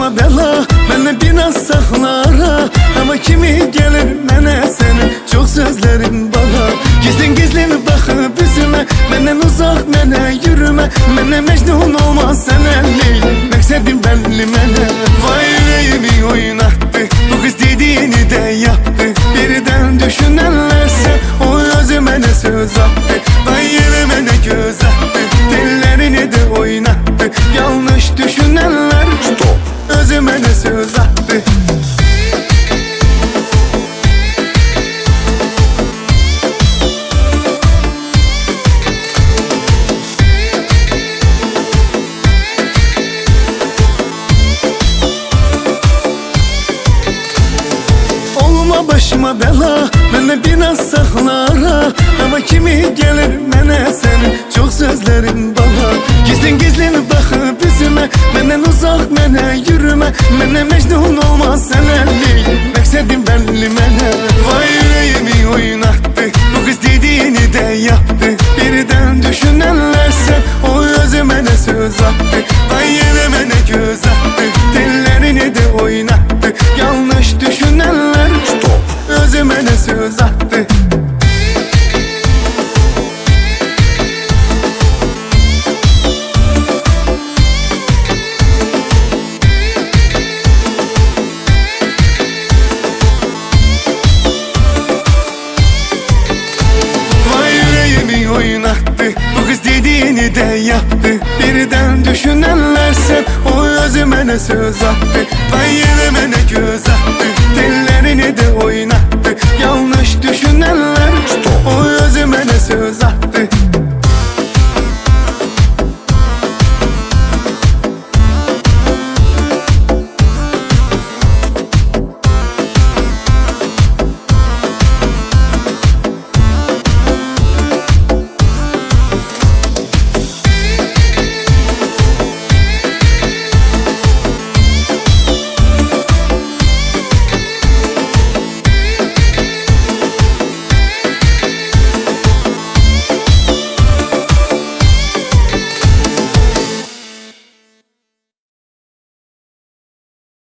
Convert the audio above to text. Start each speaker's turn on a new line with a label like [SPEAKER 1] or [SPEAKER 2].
[SPEAKER 1] başıma bela, beni biraz saklara. Ama kimi gelir mene senin çok sözlerin bana. Gizlin gizlin bakıp yüzüme, benden uzak mene yürüme. Mene mecnun olmaz sen elli, meksedim belli mene. Vay yüreğimi oynattı, bu kız dediğini de yaptı. Birden düşünenlerse o özüme ne söz attı. Vay yerime ne göz attı, dillerini de oynattı. Yanlış düşünenler stop, özüme ne söz attı. Başıma bela, beni biraz saklara. Ama kimi gelir mene senin çok sözlerin bana. Gizlin gizlin bakıp yüzüme, benden uzak mene yürüme. Mene mecnun olmaz sen elli, meksedim belli mene. Vay yüreğimi oynattı, bu kız dediğini de yaptı. Birden düşünenlerse o özüme ne söz attı. Vay yerime ne göz attı, dillerini de oynattı. Yanlış düşünenler stop, özüme ne söz attı. Vay yüreğimi oynattı, bu kız dediğini de yaptı. Birden düşünenlerse o özüme ne söz attı. Vay yerime ne göz attı,